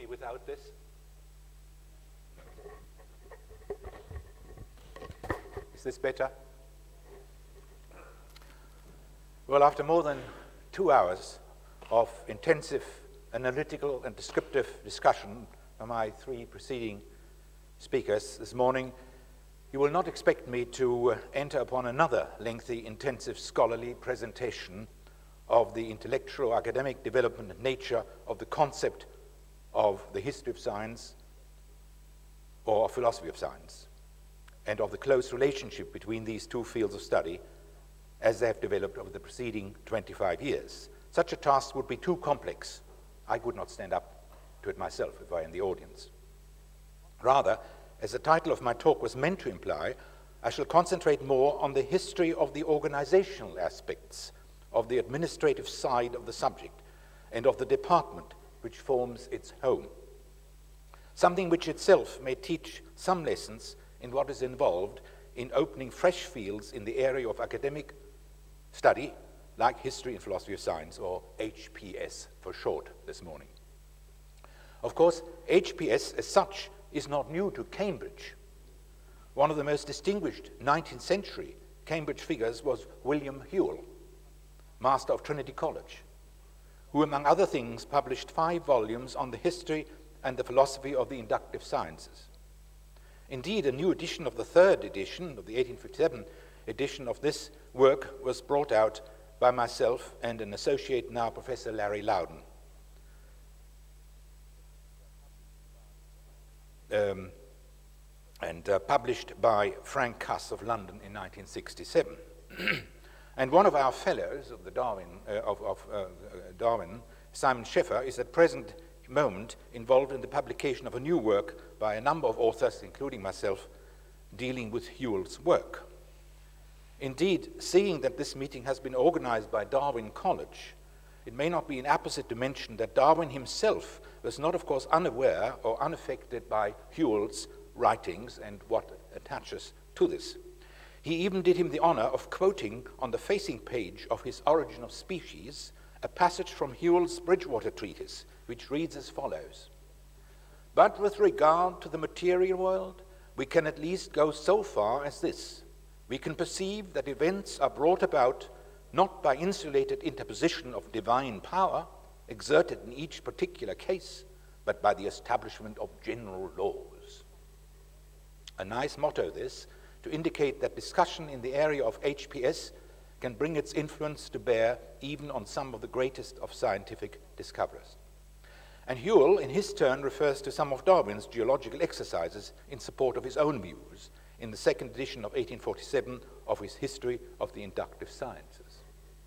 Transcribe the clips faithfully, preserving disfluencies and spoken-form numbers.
be without this. Is this better? Well, after more than two hours of intensive analytical and descriptive discussion by my three preceding speakers this morning, you will not expect me to uh, enter upon another lengthy, intensive scholarly presentation of the intellectual academic development and nature of the concept of the history of science or philosophy of science, and of the close relationship between these two fields of study as they have developed over the preceding twenty-five years. Such a task would be too complex. I could not stand up to it myself if I were in the audience. Rather, as the title of my talk was meant to imply, I shall concentrate more on the history of the organizational aspects of the administrative side of the subject and of the department which forms its home. Something which itself may teach some lessons in what is involved in opening fresh fields in the area of academic study, like history and philosophy of science, or H P S for short this morning. Of course, H P S as such is not new to Cambridge. One of the most distinguished nineteenth century Cambridge figures was William Whewell, Master of Trinity College, who among other things published five volumes on the history and the philosophy of the inductive sciences. Indeed, a new edition of the third edition of the eighteen fifty-seven edition of this work was brought out by myself and an associate, now Professor Larry Loudon. Um, and uh, published by Frank Cuss of London in nineteen sixty-seven. And one of our fellows of the Darwin, uh, of, of uh, Darwin, Simon Scheffer, is at present moment involved in the publication of a new work by a number of authors, including myself, dealing with Whewell's work. Indeed, seeing that this meeting has been organized by Darwin College, it may not be inapposite to mention that Darwin himself was not, of course, unaware or unaffected by Whewell's writings and what attaches to this. He even did him the honor of quoting on the facing page of his Origin of Species a passage from Whewell's Bridgewater Treatise, which reads as follows: "But with regard to the material world, we can at least go so far as this. We can perceive that events are brought about not by insulated interposition of divine power, exerted in each particular case, but by the establishment of general laws." A nice motto, this, to indicate that discussion in the area of H P S can bring its influence to bear even on some of the greatest of scientific discoverers. And Whewell, in his turn, refers to some of Darwin's geological exercises in support of his own views in the second edition of eighteen forty-seven of his History of the Inductive Sciences.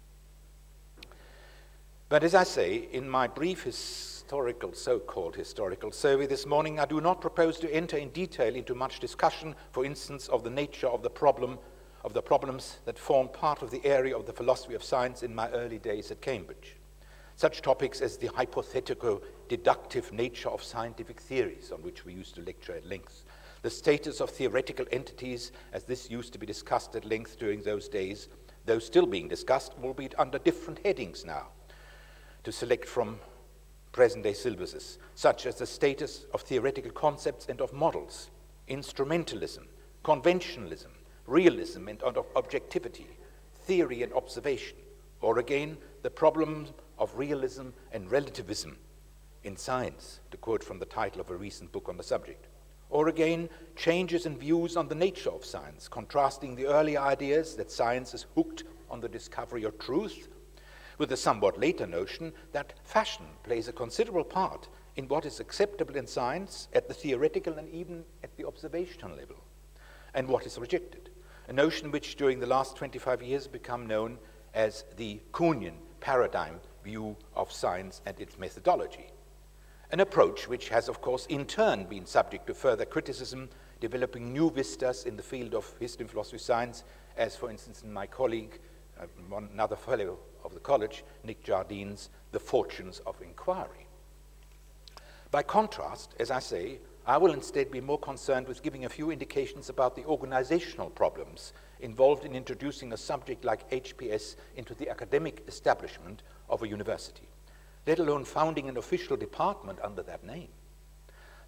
But as I say, in my brief historical, so-called historical survey this morning, I do not propose to enter in detail into much discussion, for instance, of the nature of the problem, of the problems that form part of the area of the philosophy of science in my early days at Cambridge. Such topics as the hypothetical deductive nature of scientific theories, on which we used to lecture at length, the status of theoretical entities, as this used to be discussed at length during those days, though still being discussed, albeit under different headings now, to select from present-day syllabuses, such as the status of theoretical concepts and of models, instrumentalism, conventionalism, realism and of objectivity, theory and observation, or again, the problem of realism and relativism in science, to quote from the title of a recent book on the subject. Or again, changes in views on the nature of science, contrasting the earlier ideas that science is hooked on the discovery of truth with the somewhat later notion that fashion plays a considerable part in what is acceptable in science at the theoretical and even at the observational level, and what is rejected, a notion which during the last twenty-five years become known as the Kuhnian paradigm view of science and its methodology. An approach which has, of course, in turn been subject to further criticism, developing new vistas in the field of history and philosophy of science, as, for instance, in my colleague, uh, one, another fellow of the college, Nick Jardine's The Fortunes of Inquiry. By contrast, as I say, I will instead be more concerned with giving a few indications about the organizational problems involved in introducing a subject like H P S into the academic establishment of a university, let alone founding an official department under that name.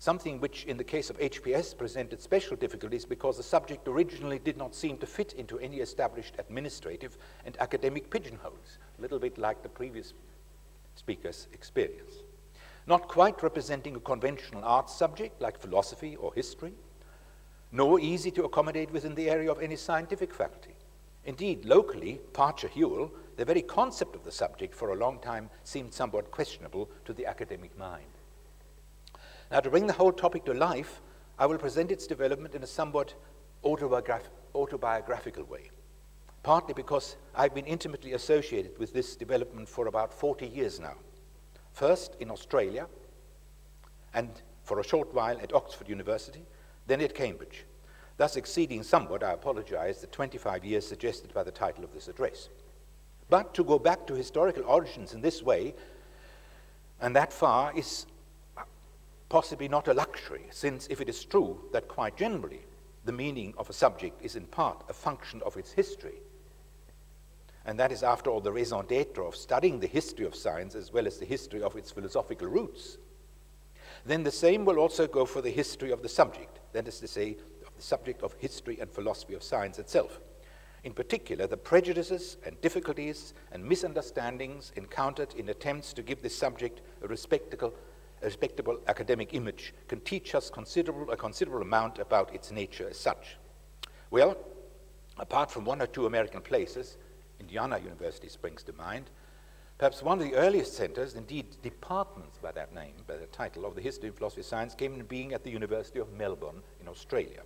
something which in the case of H P S presented special difficulties because the subject originally did not seem to fit into any established administrative and academic pigeonholes, a little bit like the previous speaker's experience. Not quite representing a conventional arts subject like philosophy or history, nor easy to accommodate within the area of any scientific faculty. Indeed, locally, Parcher-Hewell, the very concept of the subject for a long time seemed somewhat questionable to the academic mind. Now, to bring the whole topic to life, I will present its development in a somewhat autobiograph autobiographical way, partly because I've been intimately associated with this development for about forty years now. First in Australia, and for a short while at Oxford University, then at Cambridge, thus exceeding somewhat, I apologize, the twenty-five years suggested by the title of this address. But to go back to historical origins in this way, and that far, is possibly not a luxury, since if it is true that quite generally the meaning of a subject is in part a function of its history, and that is after all the raison d'etre of studying the history of science as well as the history of its philosophical roots, then the same will also go for the history of the subject, that is to say, of the subject of history and philosophy of science itself. In particular, the prejudices and difficulties and misunderstandings encountered in attempts to give this subject a respectable, a respectable academic image can teach us considerable, a considerable amount about its nature as such. Well, apart from one or two American places, Indiana University springs to mind, perhaps one of the earliest centers, indeed departments by that name, by the title of the history and philosophy of science, came into being at the University of Melbourne in Australia.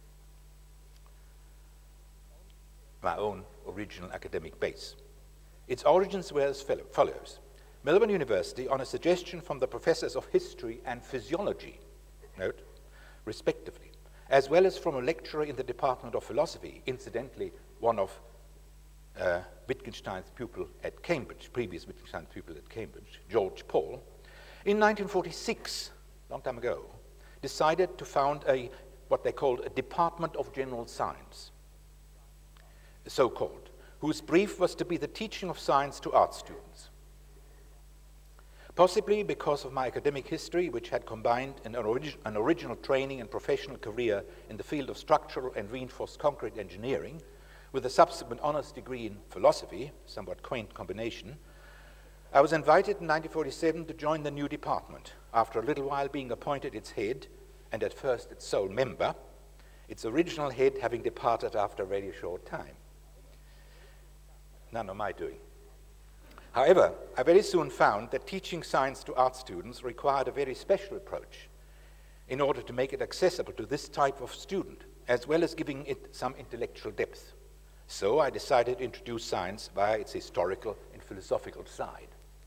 My own original academic base. Its origins were as follows. Melbourne University, on a suggestion from the professors of history and physiology, note, respectively, as well as from a lecturer in the Department of Philosophy, incidentally, one of uh, Wittgenstein's pupil at Cambridge, previous Wittgenstein's pupil at Cambridge, George Paul, in nineteen forty-six, long time ago, decided to found a, what they called a Department of General Science, so-called, whose brief was to be the teaching of science to art students. Possibly because of my academic history, which had combined an, orig an original training and professional career in the field of structural and reinforced concrete engineering, with a subsequent honors degree in philosophy, somewhat quaint combination, I was invited in nineteen forty-seven to join the new department, after a little while being appointed its head, and at first its sole member, its original head having departed after a very short time. None of my doing. However, I very soon found that teaching science to art students required a very special approach in order to make it accessible to this type of student, as well as giving it some intellectual depth. So I decided to introduce science via its historical and philosophical side.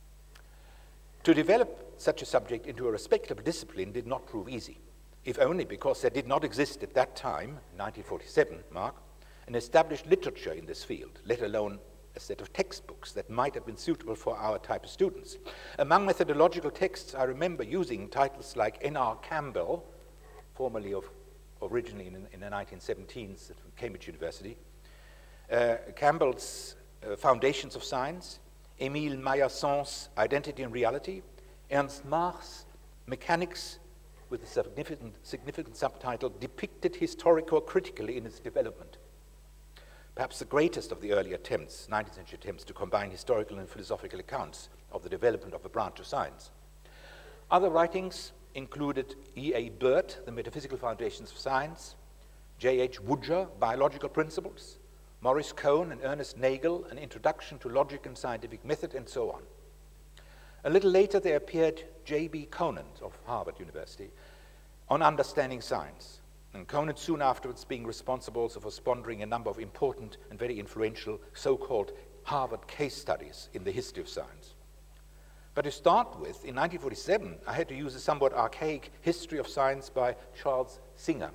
To develop such a subject into a respectable discipline did not prove easy, if only because there did not exist at that time, nineteen forty-seven, Mark, an established literature in this field, let alone a set of textbooks that might have been suitable for our type of students. Among methodological texts, I remember using titles like N R Campbell, formerly of, originally in, in the nineteen seventeens at Cambridge University, uh, Campbell's uh, Foundations of Science, Émile Maillassont's Identity and Reality, Ernst Mach's Mechanics, with a significant, significant subtitle, Depicted Historico-Critically in its Development. Perhaps the greatest of the early attempts, nineteenth century attempts, to combine historical and philosophical accounts of the development of a branch of science. Other writings included E A Burt, The Metaphysical Foundations of Science, J H Woodger, Biological Principles, Maurice Cohn and Ernest Nagel, An Introduction to Logic and Scientific Method, and so on. A little later there appeared J B Conant of Harvard University on Understanding Science, and Conant soon afterwards being responsible also for sponsoring a number of important and very influential so-called Harvard case studies in the history of science. But to start with, in nineteen forty-seven, I had to use a somewhat archaic History of Science by Charles Singer.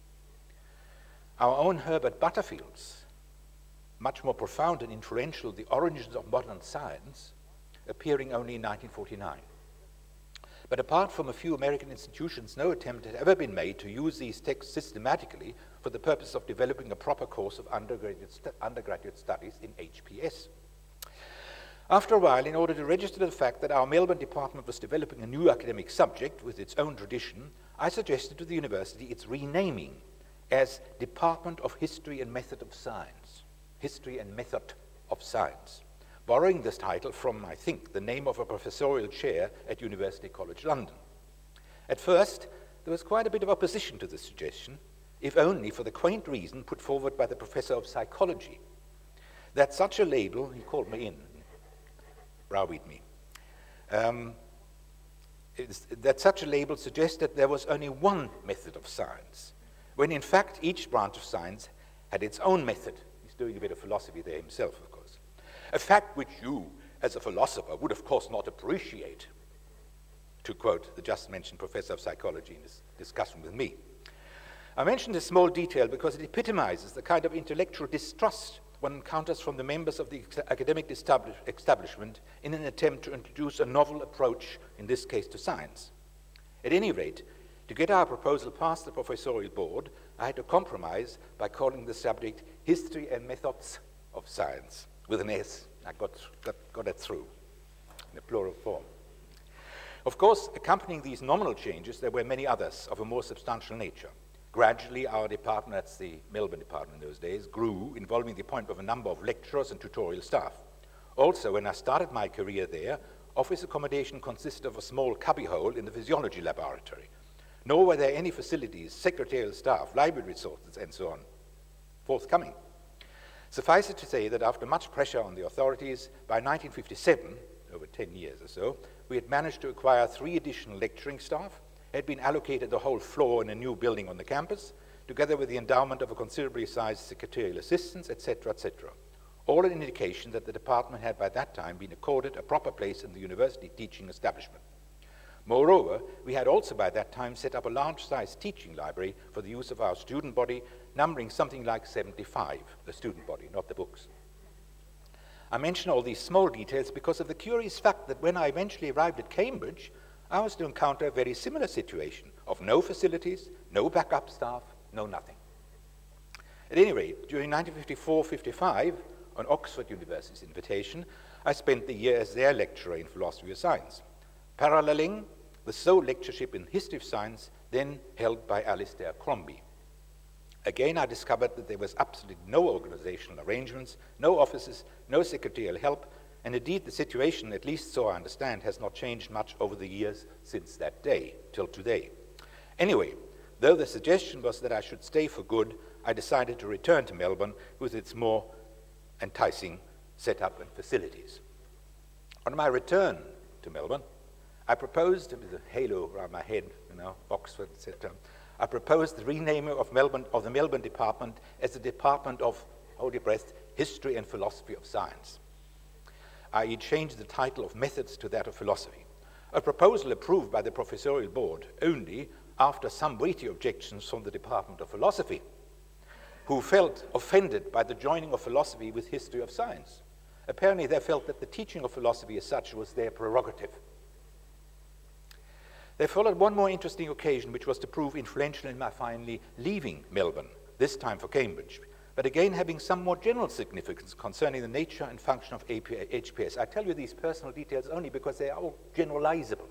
Our own Herbert Butterfield's, much more profound and influential, The Origins of Modern Science, appearing only in nineteen forty-nine. But apart from a few American institutions, no attempt had ever been made to use these texts systematically for the purpose of developing a proper course of undergraduate, stu undergraduate studies in H P S. After a while, in order to register the fact that our Melbourne department was developing a new academic subject with its own tradition, I suggested to the university its renaming as Department of History and Method of Science, History and Method of Science, borrowing this title from, I think, the name of a professorial chair at University College London. At first, there was quite a bit of opposition to this suggestion, if only for the quaint reason put forward by the professor of psychology, that such a label, he called me in, browbeat me, um, that such a label suggested there was only one method of science, when in fact each branch of science had its own method. He's doing a bit of philosophy there himself, of course. A fact which you, as a philosopher, would of course not appreciate, to quote the just mentioned professor of psychology in this discussion with me. I mention this small detail because it epitomizes the kind of intellectual distrust one encounters from the members of the academic establish establishment in an attempt to introduce a novel approach, in this case to science. At any rate, to get our proposal past the professorial board, I had to compromise by calling the subject History and Methods of Science, with an S. I got, got, got it through in a plural form. Of course, accompanying these nominal changes, there were many others of a more substantial nature. Gradually, our department, that's the Melbourne department in those days, grew, involving the appointment of a number of lecturers and tutorial staff. Also, when I started my career there, office accommodation consisted of a small cubbyhole in the physiology laboratory. Nor were there any facilities, secretarial staff, library resources, and so on, forthcoming. Suffice it to say that after much pressure on the authorities, by nineteen fifty-seven, over ten years or so, we had managed to acquire three additional lecturing staff, had been allocated the whole floor in a new building on the campus, together with the endowment of a considerably sized secretarial assistants, et cetera, et cetera. All an indication that the department had by that time been accorded a proper place in the university teaching establishment. Moreover, we had also by that time set up a large-sized teaching library for the use of our student body, numbering something like seventy-five, the student body, not the books. I mention all these small details because of the curious fact that when I eventually arrived at Cambridge, I was to encounter a very similar situation of no facilities, no backup staff, no nothing. At any rate, during nineteen fifty-four fifty-five, on Oxford University's invitation, I spent the year as their lecturer in philosophy of science, paralleling the sole lectureship in history of science then held by Alistair Crombie. Again, I discovered that there was absolutely no organizational arrangements, no offices, no secretarial help, and indeed the situation, at least so I understand, has not changed much over the years since that day, till today. Anyway, though the suggestion was that I should stay for good, I decided to return to Melbourne with its more enticing setup and facilities. On my return to Melbourne, I proposed, with a halo around my head, you know, Oxford, et cetera, I proposed the renaming of, Melbourne, of the Melbourne department as the Department of, hold your breath, History and Philosophy of Science, that is changed the title of methods to that of philosophy. A proposal approved by the professorial board only after some weighty objections from the Department of Philosophy, who felt offended by the joining of philosophy with history of science. Apparently they felt that the teaching of philosophy as such was their prerogative. There followed one more interesting occasion which was to prove influential in my finally leaving Melbourne, this time for Cambridge, but again having some more general significance concerning the nature and function of H P S. I tell you these personal details only because they are all generalizable.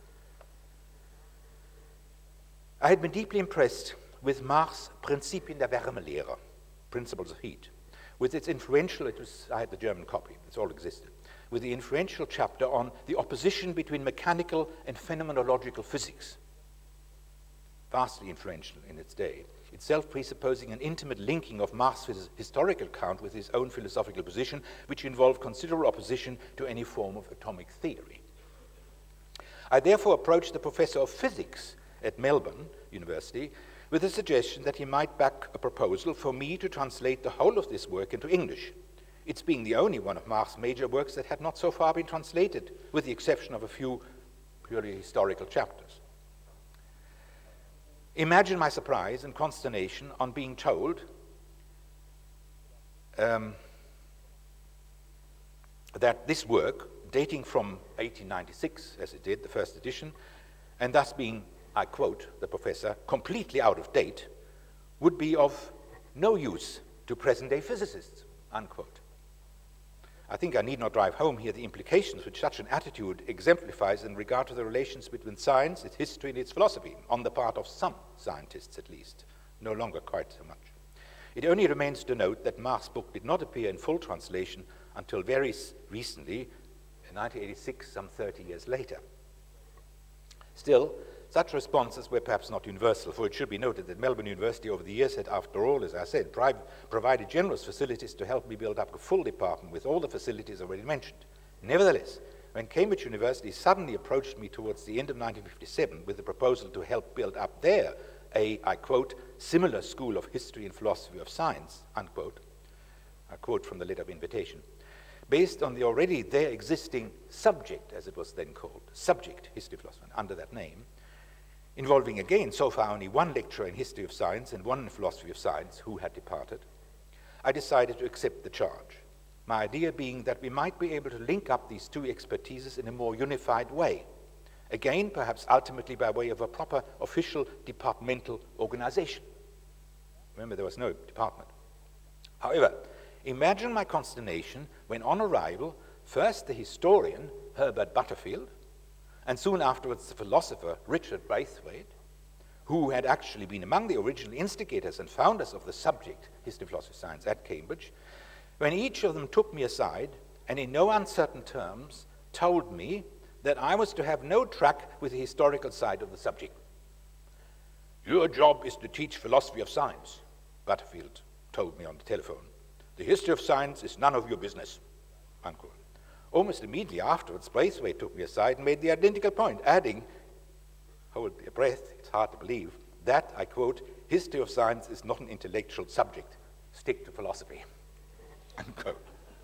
I had been deeply impressed with Mach's Prinzipien der Wärmelehre, Principles of Heat, with its influential, it was, I had the German copy, it's all existed, with the influential chapter on the opposition between mechanical and phenomenological physics, vastly influential in its day, itself presupposing an intimate linking of Mach's historical account with his own philosophical position, which involved considerable opposition to any form of atomic theory. I therefore approached the professor of physics at Melbourne University with a suggestion that he might back a proposal for me to translate the whole of this work into English, its being the only one of Mach's major works that had not so far been translated, with the exception of a few purely historical chapters. Imagine my surprise and consternation on being told um, that this work, dating from eighteen ninety-six, as it did, the first edition, and thus being, I quote the professor, completely out of date, would be of no use to present-day physicists, unquote. I think I need not drive home here the implications which such an attitude exemplifies in regard to the relations between science, its history, and its philosophy, on the part of some scientists at least, no longer quite so much. It only remains to note that Mach's book did not appear in full translation until very recently, in nineteen eighty-six, some thirty years later. Still, such responses were perhaps not universal, for it should be noted that Melbourne University over the years had, after all, as I said, provided generous facilities to help me build up a full department with all the facilities already mentioned. Nevertheless, when Cambridge University suddenly approached me towards the end of nineteen fifty-seven with the proposal to help build up there a, I quote, similar school of history and philosophy of science, unquote, I quote from the letter of invitation, based on the already there existing subject, as it was then called, subject, history of philosophy, under that name, involving again so far only one lecturer in history of science and one in philosophy of science who had departed, I decided to accept the charge, my idea being that we might be able to link up these two expertises in a more unified way, again perhaps ultimately by way of a proper official departmental organization. Remember, there was no department. However, imagine my consternation when on arrival, first the historian, Herbert Butterfield, and soon afterwards the philosopher, Richard Braithwaite, who had actually been among the original instigators and founders of the subject, history, philosophy, science, at Cambridge, when each of them took me aside and in no uncertain terms told me that I was to have no track with the historical side of the subject. Your job is to teach philosophy of science, Butterfield told me on the telephone. The history of science is none of your business, unquote. Almost immediately afterwards, Braithwaite took me aside and made the identical point, adding, hold your breath, it's hard to believe, that, I quote, history of science is not an intellectual subject. Stick to philosophy, unquote.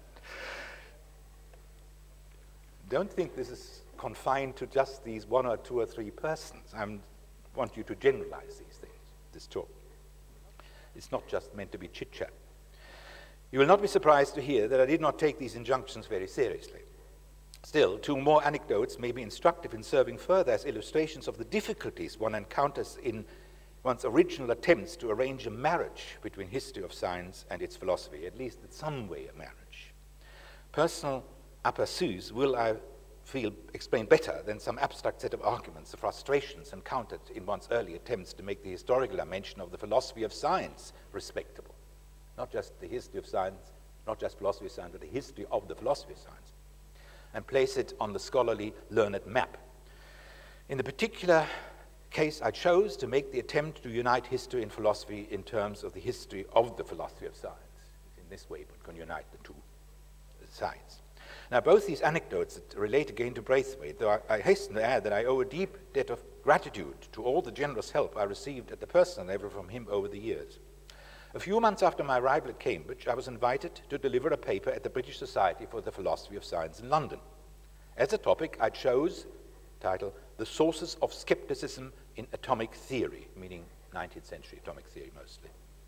Don't think this is confined to just these one or two or three persons. I want you to generalize these things, this talk. It's not just meant to be chit-chat. You will not be surprised to hear that I did not take these injunctions very seriously. Still, two more anecdotes may be instructive in serving further as illustrations of the difficulties one encounters in one's original attempts to arrange a marriage between history of science and its philosophy, at least in some way a marriage. Personal aperçus will, I feel, explain better than some abstract set of arguments the frustrations encountered in one's early attempts to make the historical dimension of the philosophy of science respectable. Not just the history of science, not just philosophy of science, but the history of the philosophy of science, and place it on the scholarly learned map. In the particular case, I chose to make the attempt to unite history and philosophy in terms of the history of the philosophy of science. In this way, one can unite the two sides. Now, both these anecdotes relate again to Braithwaite, though I, I hasten to add that I owe a deep debt of gratitude to all the generous help I received at the personal level from him over the years. A few months after my arrival at Cambridge, I was invited to deliver a paper at the British Society for the Philosophy of Science in London. As a topic, I chose, title, The Sources of Skepticism in Atomic Theory, meaning nineteenth century atomic theory mostly.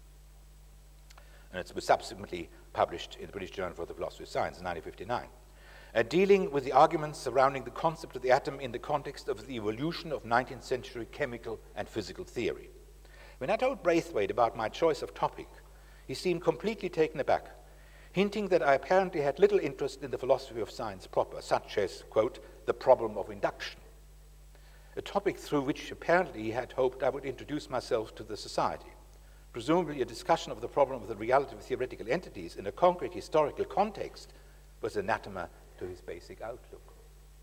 And it was subsequently published in the British Journal for the Philosophy of Science in nineteen fifty-nine. Uh, dealing with the arguments surrounding the concept of the atom in the context of the evolution of nineteenth century chemical and physical theory. When I told Braithwaite about my choice of topic, he seemed completely taken aback, hinting that I apparently had little interest in the philosophy of science proper, such as, quote, the problem of induction, a topic through which apparently he had hoped I would introduce myself to the society. Presumably a discussion of the problem of the reality of theoretical entities in a concrete historical context was anathema to his basic outlook.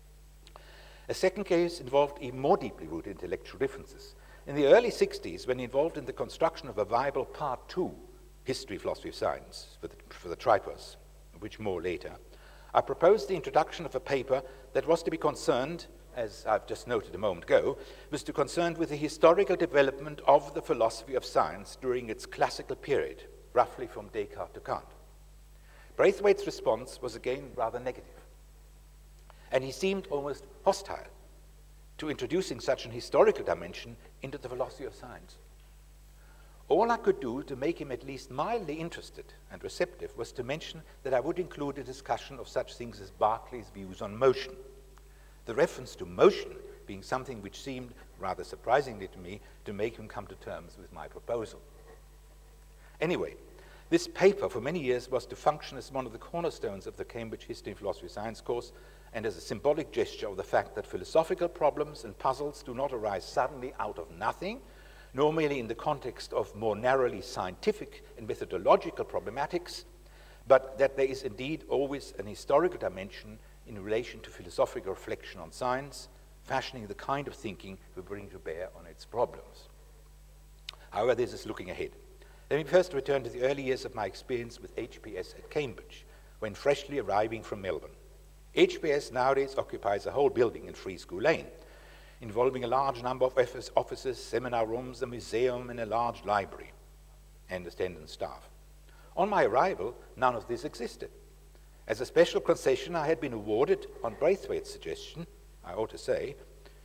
A second case involved even more deeply rooted intellectual differences. In the early sixties, when involved in the construction of a viable part two, history, philosophy of science, for the, for the Tripos, which more later, I proposed the introduction of a paper that was to be concerned, as I've just noted a moment ago, was to concern with the historical development of the philosophy of science during its classical period, roughly from Descartes to Kant. Braithwaite's response was again rather negative, and he seemed almost hostile to introducing such an historical dimension into the philosophy of science. All I could do to make him at least mildly interested and receptive was to mention that I would include a discussion of such things as Berkeley's views on motion, the reference to motion being something which seemed, rather surprisingly to me, to make him come to terms with my proposal. Anyway, This paper for many years was to function as one of the cornerstones of the Cambridge History and Philosophy of Science course and as a symbolic gesture of the fact that philosophical problems and puzzles do not arise suddenly out of nothing, nor merely in the context of more narrowly scientific and methodological problematics, but that there is indeed always an historical dimension in relation to philosophical reflection on science, fashioning the kind of thinking we bring to bear on its problems. However, this is looking ahead. Let me first return to the early years of my experience with H P S at Cambridge, when freshly arriving from Melbourne. H P S nowadays occupies a whole building in Free School Lane, involving a large number of offices, seminar rooms, a museum, and a large library, and attendant staff. On my arrival, none of this existed. As a special concession, I had been awarded, on Braithwaite's suggestion, I ought to say,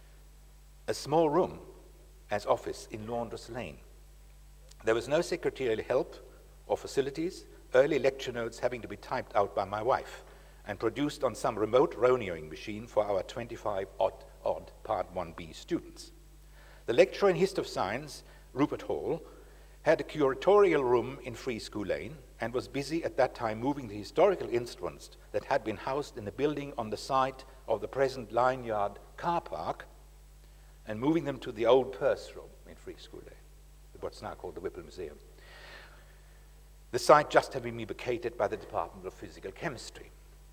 a small room as office in Laundress Lane. There was no secretarial help or facilities, early lecture notes having to be typed out by my wife and produced on some remote Roneoing machine for our twenty-five odd, odd Part one B students. The lecturer in History of Science, Rupert Hall, had a curatorial room in Free School Lane and was busy at that time moving the historical instruments that had been housed in a building on the site of the present Line Yard car park and moving them to the old purse room in Free School Lane, what's now called the Whipple Museum. The site just having been vacated by the Department of Physical Chemistry.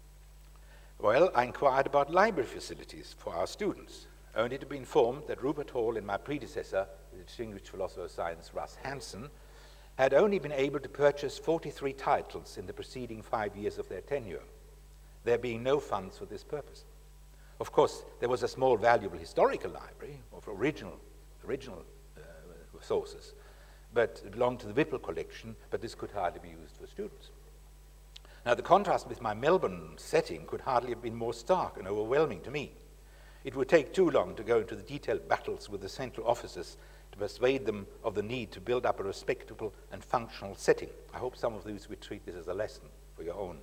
Well, I inquired about library facilities for our students, only to be informed that Rupert Hall and my predecessor, the distinguished philosopher of science Russ Hanson, had only been able to purchase forty-three titles in the preceding five years of their tenure, there being no funds for this purpose. Of course, there was a small valuable historical library of original, original uh, sources, but it belonged to the Whipple collection, but this could hardly be used for students. Now, the contrast with my Melbourne setting could hardly have been more stark and overwhelming to me. It would take too long to go into the detailed battles with the central officers to persuade them of the need to build up a respectable and functional setting. I hope some of these would treat this as a lesson for your own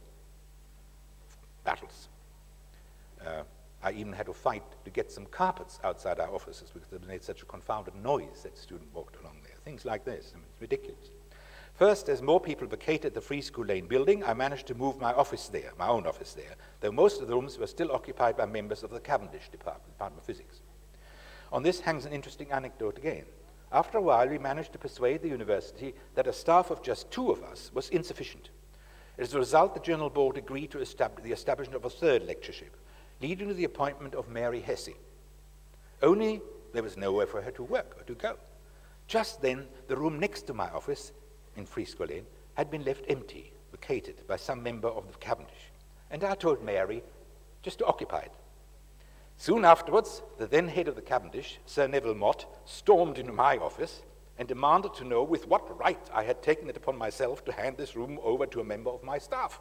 battles. Uh, I even had to fight to get some carpets outside our offices because they made such a confounded noise that students walked along there. Things like this. I mean, it's ridiculous. First, as more people vacated the Free School Lane building, I managed to move my office there, my own office there, though most of the rooms were still occupied by members of the Cavendish Department, Department of Physics. On this hangs an interesting anecdote again. After a while, we managed to persuade the university that a staff of just two of us was insufficient. As a result, the General Board agreed to establish the establishment of a third lectureship, leading to the appointment of Mary Hesse. Only there was nowhere for her to work or to go. Just then, the room next to my office in Free School Lane had been left empty, vacated by some member of the Cavendish, and I told Mary just to occupy it. Soon afterwards, the then head of the Cavendish, Sir Neville Mott, stormed into my office and demanded to know with what right I had taken it upon myself to hand this room over to a member of my staff.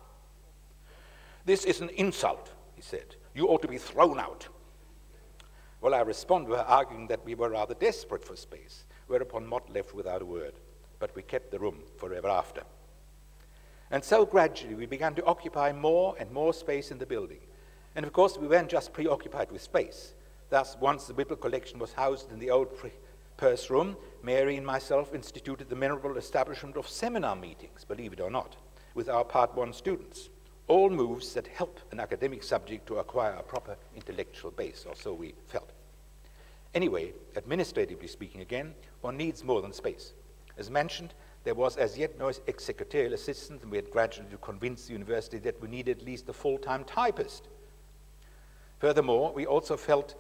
"This is an insult," he said. "You ought to be thrown out." Well, I responded by arguing that we were rather desperate for space, whereupon Mott left without a word, but we kept the room forever after. And so gradually we began to occupy more and more space in the building. And of course we weren't just preoccupied with space. Thus, once the Whipple collection was housed in the old purse room, Mary and myself instituted the memorable establishment of seminar meetings, believe it or not, with our Part one students. All moves that help an academic subject to acquire a proper intellectual base, or so we felt. Anyway, administratively speaking again, one needs more than space. As mentioned, there was as yet no ex-secretarial assistant, and we had gradually to convince the university that we needed at least a full-time typist. Furthermore, we also felt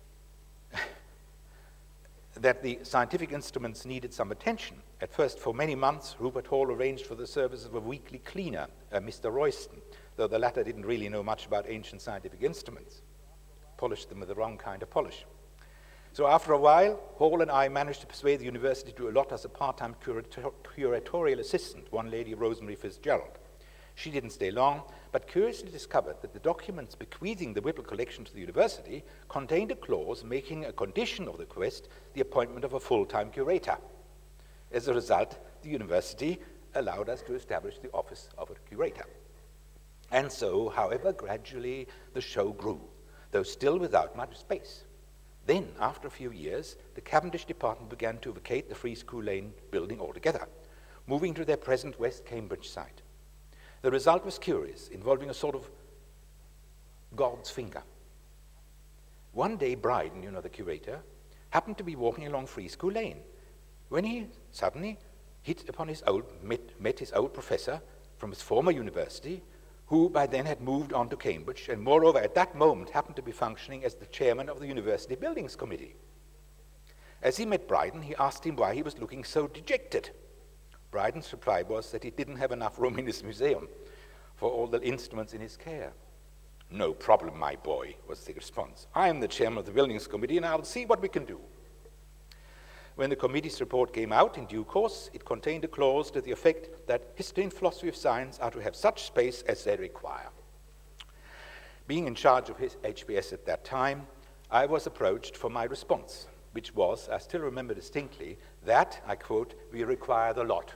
that the scientific instruments needed some attention. At first, for many months, Rupert Hall arranged for the services of a weekly cleaner, uh, Mister Royston, though the latter didn't really know much about ancient scientific instruments, polished them with the wrong kind of polish. So after a while, Hall and I managed to persuade the university to allot us a part-time curator curatorial assistant, one lady, Rosemary Fitzgerald. She didn't stay long, but curiously discovered that the documents bequeathing the Whipple collection to the university contained a clause making a condition of the quest the appointment of a full-time curator. As a result, the university allowed us to establish the office of a curator. And so, however, gradually the show grew, though still without much space. Then, after a few years, the Cavendish Department began to vacate the Free School Lane building altogether. moving to their present West Cambridge site. The result was curious, involving a sort of God's finger. One day, Bryden, you know, the curator, happened to be walking along Free School Lane when he suddenly hit upon his old, met, met his old professor from his former university, who by then had moved on to Cambridge, and moreover at that moment happened to be functioning as the chairman of the University Buildings Committee. As he met Bryden, he asked him why he was looking so dejected. Bryden's reply was that he didn't have enough room in his museum for all the instruments in his care. "No problem, my boy," was the response. "I am the chairman of the Buildings Committee, and I'll see what we can do." When the committee's report came out in due course, it contained a clause to the effect that history and philosophy of science are to have such space as they require. Being in charge of his H P S at that time, I was approached for my response, which was, I still remember distinctly, that, I quote, "we require the lot."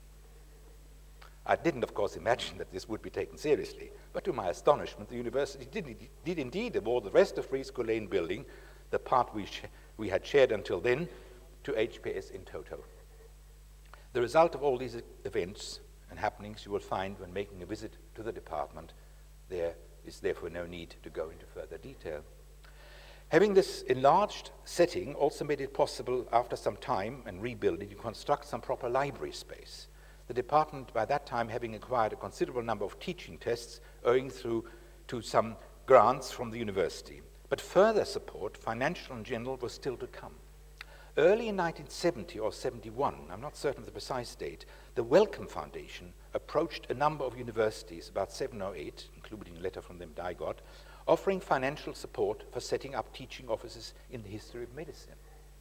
I didn't, of course, imagine that this would be taken seriously, but to my astonishment, the university did, did indeed award the rest of Free School Lane building, the part we, sh we had shared until then, to H P S in toto. The result of all these events and happenings you will find when making a visit to the department. There is therefore no need to go into further detail. Having this enlarged setting also made it possible, after some time and rebuilding, to construct some proper library space. The department by that time having acquired a considerable number of teaching tests owing through to some grants from the university. But further support, financial and general, was still to come. Early in nineteen seventy or seventy-one, I'm not certain of the precise date, the Wellcome Foundation approached a number of universities, about seven or eight, including a letter from them that I got, offering financial support for setting up teaching offices in the history of medicine.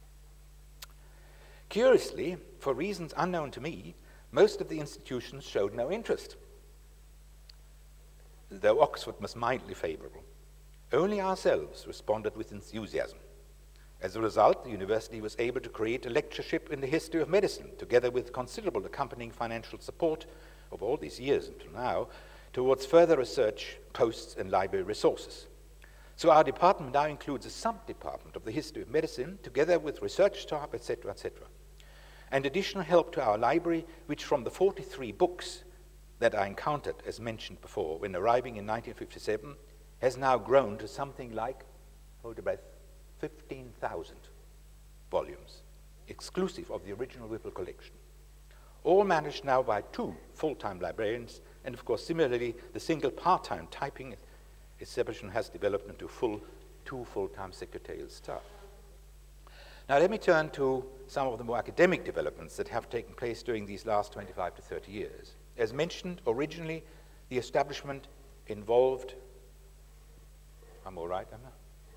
Curiously, for reasons unknown to me, most of the institutions showed no interest, though Oxford was mildly favorable. Only ourselves responded with enthusiasm. As a result, the university was able to create a lectureship in the history of medicine, together with considerable accompanying financial support of all these years until now, towards further research, posts, and library resources. So our department now includes a sub-department of the history of medicine, together with research staff, et cetera, et cetera. And additional help to our library, which from the forty-three books that I encountered, as mentioned before, when arriving in nineteen fifty-seven, has now grown to something like, hold your breath, fifteen thousand volumes, exclusive of the original Whipple collection. All managed now by two full-time librarians, and of course, similarly, the single part-time typing establishment has developed into full, two full-time secretarial staff. Now let me turn to some of the more academic developments that have taken place during these last twenty-five to thirty years. As mentioned, originally, the establishment involved, I'm all right, Emma?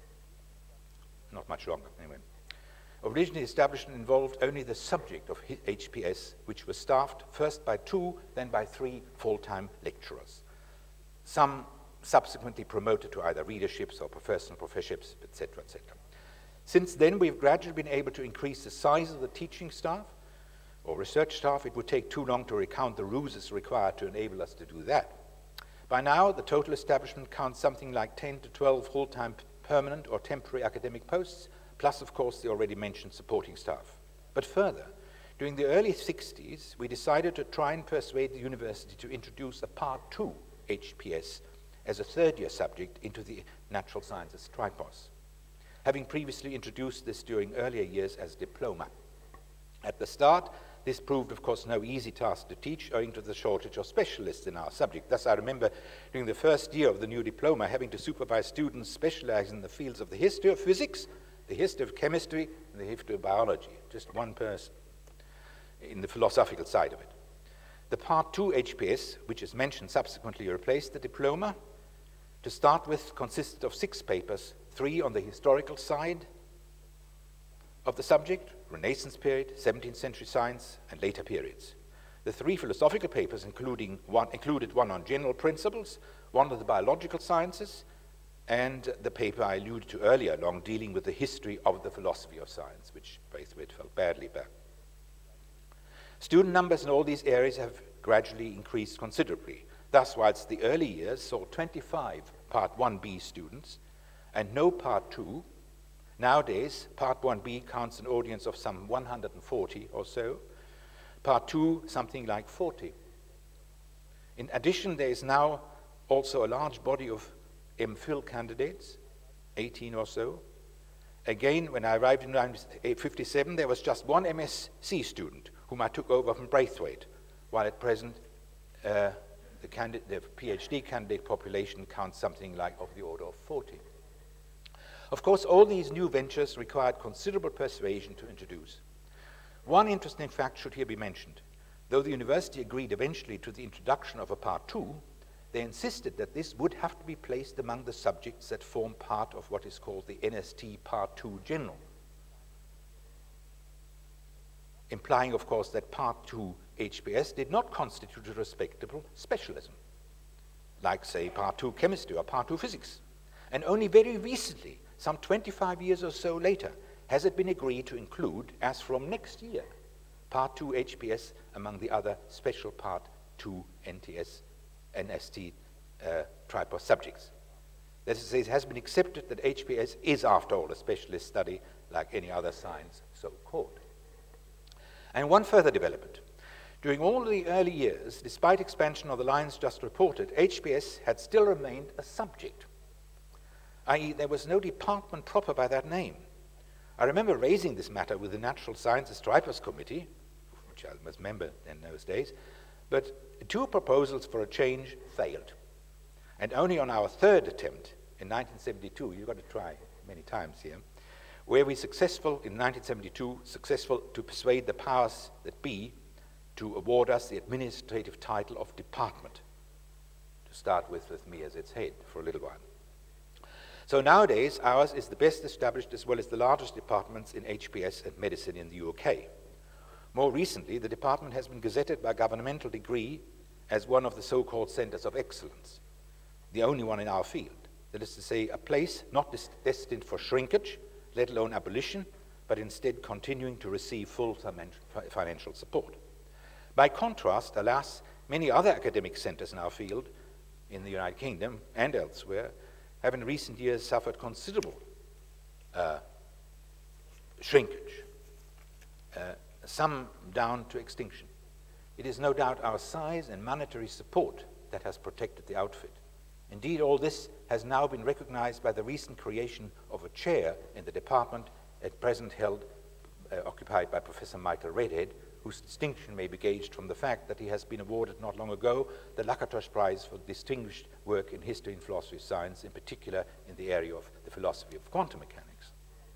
Not much longer, anyway. Originally, the establishment involved only the subject of H P S, which was staffed first by two, then by three full-time lecturers. Some subsequently promoted to either readerships or professional professorships, et cetera, et cetera. Since then, we've gradually been able to increase the size of the teaching staff or research staff. It would take too long to recount the ruses required to enable us to do that. By now, the total establishment counts something like ten to twelve full-time permanent or temporary academic posts, plus, of course, the already mentioned supporting staff. But further, during the early sixties, we decided to try and persuade the university to introduce a Part two H P S as a third-year subject into the natural sciences tripos, having previously introduced this during earlier years as diploma. At the start, this proved, of course, no easy task to teach, owing to the shortage of specialists in our subject. Thus, I remember during the first year of the new diploma having to supervise students specializing in the fields of the history of physics, the history of chemistry, and the history of biology. Just one person in the philosophical side of it. The Part two H P S, which is mentioned, subsequently replaced the diploma. To start with, consisted of six papers, three on the historical side of the subject, Renaissance period, seventeenth century science, and later periods. The three philosophical papers including one, included one on general principles, one on the biological sciences, and the paper I alluded to earlier, along dealing with the history of the philosophy of science, which Braithwaite felt badly about. Student numbers in all these areas have gradually increased considerably. Thus, whilst the early years saw twenty-five Part one B students and no Part two, nowadays Part one B counts an audience of some one hundred forty or so. Part two, something like forty. In addition, there is now also a large body of MPhil candidates, eighteen or so. Again, when I arrived in nineteen fifty-seven, there was just one M S c student whom I took over from Braithwaite, while at present uh, the, candidate, the PhD candidate population counts something like of the order of forty. Of course, all these new ventures required considerable persuasion to introduce. One interesting fact should here be mentioned. Though the university agreed eventually to the introduction of a part two, they insisted that this would have to be placed among the subjects that form part of what is called the N S T Part two General, implying, of course, that Part two H P S did not constitute a respectable specialism, like, say, Part two Chemistry or Part two Physics. And only very recently, some twenty-five years or so later, has it been agreed to include, as from next year, Part two H P S among the other special Part two N T S, N S T uh, Tripos subjects. That is to say, it has been accepted that H P S is, after all, a specialist study like any other science so called. And one further development. During all the early years, despite expansion of the lines just reported, H P S had still remained a subject, that is there was no department proper by that name. I remember raising this matter with the Natural Sciences Tripos Committee, which I was a member in those days, but two proposals for a change failed. And only on our third attempt in nineteen seventy-two, you've got to try many times here, were we successful in nineteen seventy-two, successful to persuade the powers that be to award us the administrative title of department, to start with, with me as its head for a little while. So nowadays, ours is the best established as well as the largest departments in H P S and medicine in the U K. More recently, the department has been gazetted by governmental degree as one of the so-called centers of excellence, the only one in our field. That is to say, a place not destined for shrinkage, let alone abolition, but instead continuing to receive full financial support. By contrast, alas, many other academic centers in our field, in the United Kingdom and elsewhere, have in recent years suffered considerable uh, shrinkage, uh, some down to extinction. It is no doubt our size and monetary support that has protected the outfit. Indeed, all this has now been recognized by the recent creation of a chair in the department at present held, uh, occupied by Professor Michael Redhead, whose distinction may be gauged from the fact that he has been awarded not long ago the Lakatos Prize for distinguished work in history and philosophy of science, in particular in the area of the philosophy of quantum mechanics.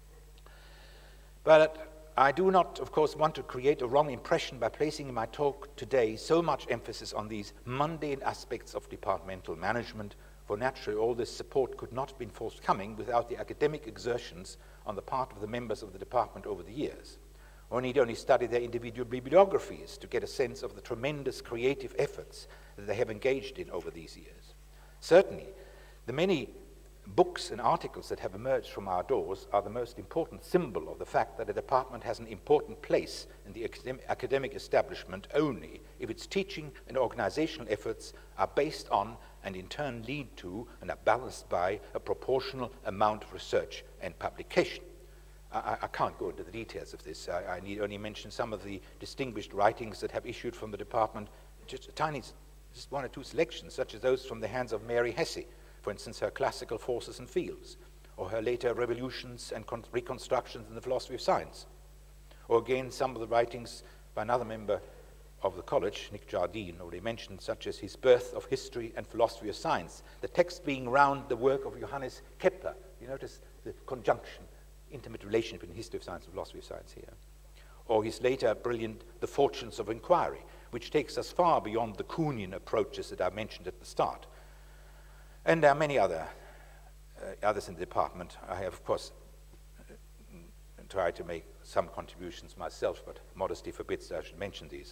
But I do not, of course, want to create a wrong impression by placing in my talk today so much emphasis on these mundane aspects of departmental management, for naturally all this support could not have been forthcoming without the academic exertions on the part of the members of the department over the years. One need only study their individual bibliographies to get a sense of the tremendous creative efforts that they have engaged in over these years. Certainly, the many books and articles that have emerged from our doors are the most important symbol of the fact that a department has an important place in the academic establishment only if its teaching and organizational efforts are based on and in turn lead to and are balanced by a proportional amount of research and publication. I, I can't go into the details of this. I, I need only mention some of the distinguished writings that have issued from the department, just a tiny, just one or two selections, such as those from the hands of Mary Hesse, for instance, her classical forces and fields, or her later revolutions and reconstructions in the philosophy of science, or again some of the writings by another member of the college, Nick Jardine, already mentioned, such as his Birth of History and Philosophy of Science, the text being round the work of Johannes Kepler. You notice the conjunction, intimate relation between history of science and philosophy of science here. Or his later brilliant The Fortunes of Inquiry, which takes us far beyond the Kuhnian approaches that I mentioned at the start. And there are many other uh, others in the department. I have, of course, uh, tried to make some contributions myself, but modesty forbids that I should mention these.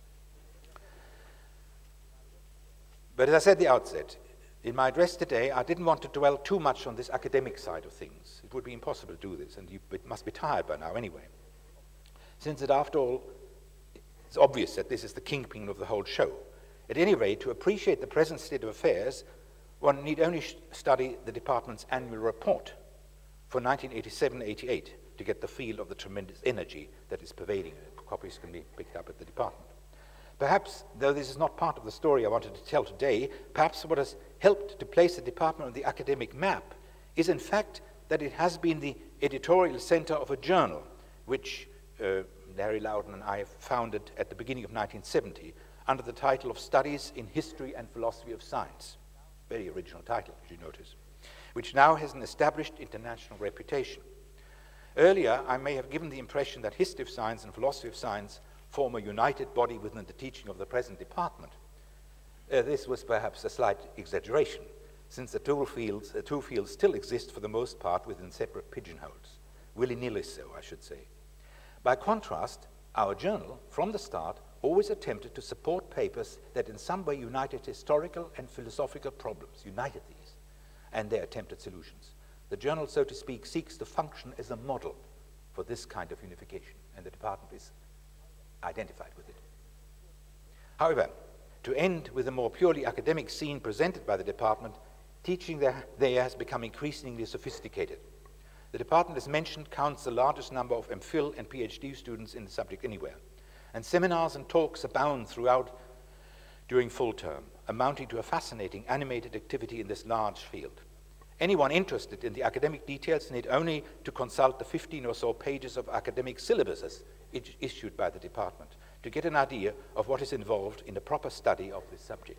But as I said at the outset, in my address today, I didn't want to dwell too much on this academic side of things. It would be impossible to do this, and you it must be tired by now anyway. Since it, after all, it's obvious that this is the kingpin of the whole show. At any rate, to appreciate the present state of affairs, one need only study the department's annual report for nineteen eighty-seven eighty-eight, to get the feel of the tremendous energy that is pervading it. Copies can be picked up at the department. Perhaps, though this is not part of the story I wanted to tell today, perhaps what has helped to place the department on the academic map is in fact that it has been the editorial center of a journal which uh, Larry Loudon and I founded at the beginning of nineteen seventy under the title of Studies in History and Philosophy of Science. Very original title, as you notice, which now has an established international reputation. Earlier, I may have given the impression that history of science and philosophy of science form a united body within the teaching of the present department. Uh, this was perhaps a slight exaggeration, since the two fields, uh, two fields still exist for the most part within separate pigeonholes, willy-nilly so, I should say. By contrast, our journal, from the start, always attempted to support papers that in some way united historical and philosophical problems, united these, and their attempted solutions. The journal, so to speak, seeks to function as a model for this kind of unification, and the department is identified with it. However, to end with a more purely academic scene presented by the department, teaching there, there has become increasingly sophisticated. The department, as mentioned, counts the largest number of M Phil and PhD students in the subject anywhere, and seminars and talks abound throughout during full term, amounting to a fascinating animated activity in this large field. Anyone interested in the academic details need only to consult the fifteen or so pages of academic syllabuses issued by the department to get an idea of what is involved in a proper study of this subject.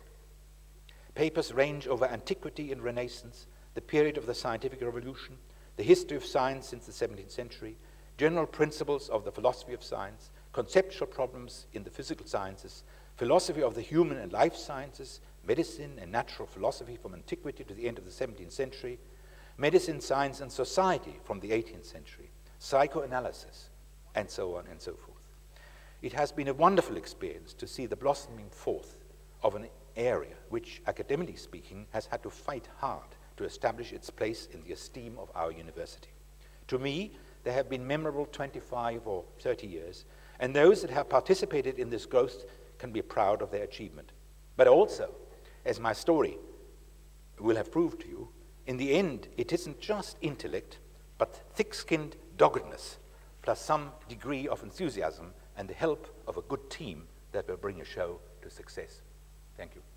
Papers range over antiquity and Renaissance, the period of the scientific revolution, the history of science since the seventeenth century, general principles of the philosophy of science, conceptual problems in the physical sciences, philosophy of the human and life sciences, medicine and natural philosophy from antiquity to the end of the seventeenth century, medicine, science, and society from the eighteenth century, psychoanalysis, and so on and so forth. It has been a wonderful experience to see the blossoming forth of an area which, academically speaking, has had to fight hard to establish its place in the esteem of our university. To me, there have been memorable twenty-five or thirty years, and those that have participated in this growth can be proud of their achievement. But also, as my story will have proved to you, in the end, it isn't just intellect, but thick-skinned doggedness, plus some degree of enthusiasm and the help of a good team that will bring a show to success. Thank you.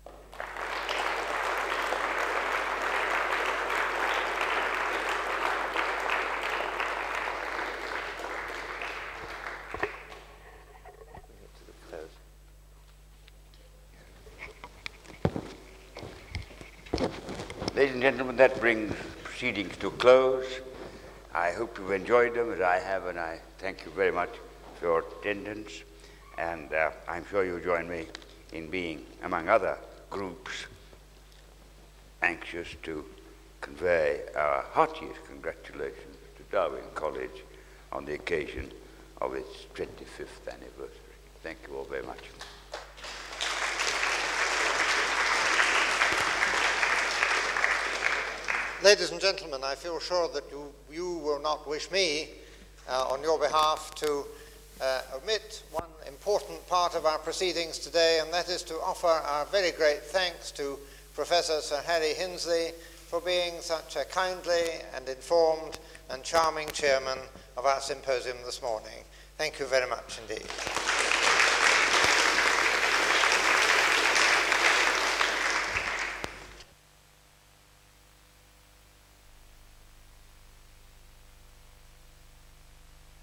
Ladies and gentlemen, that brings proceedings to a close. I hope you've enjoyed them as I have, and I thank you very much for your attendance. And uh, I'm sure you'll join me in being, among other groups, anxious to convey our heartiest congratulations to Darwin College on the occasion of its twenty-fifth anniversary. Thank you all very much. Ladies and gentlemen, I feel sure that you, you will not wish me, uh, on your behalf, to uh, omit one important part of our proceedings today, and that is to offer our very great thanks to Professor Sir Harry Hinsley for being such a kindly and informed and charming chairman of our symposium this morning. Thank you very much indeed.